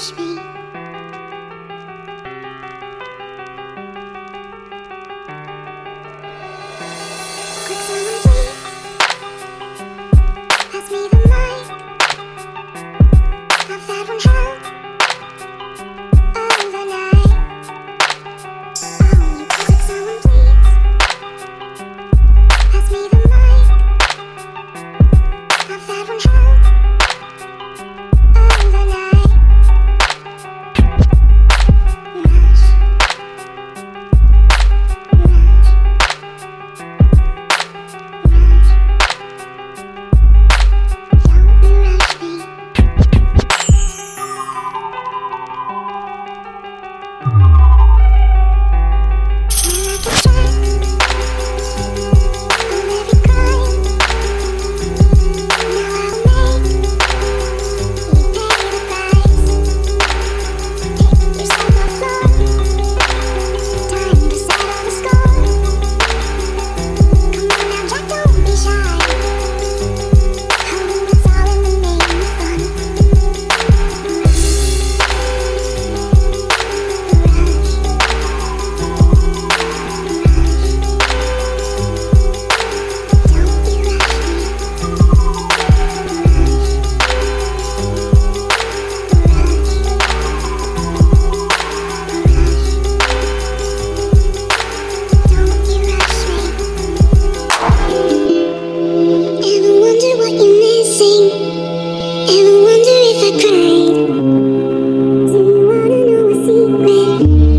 rush me. Quick someone please, pass me the mic. I've had one hell of a night. Oh, you quick someone please, pass me the mic. I've had one hell of a night. Rush, don't you rush me. Ever wonder if I cried? Do you wanna know a secret?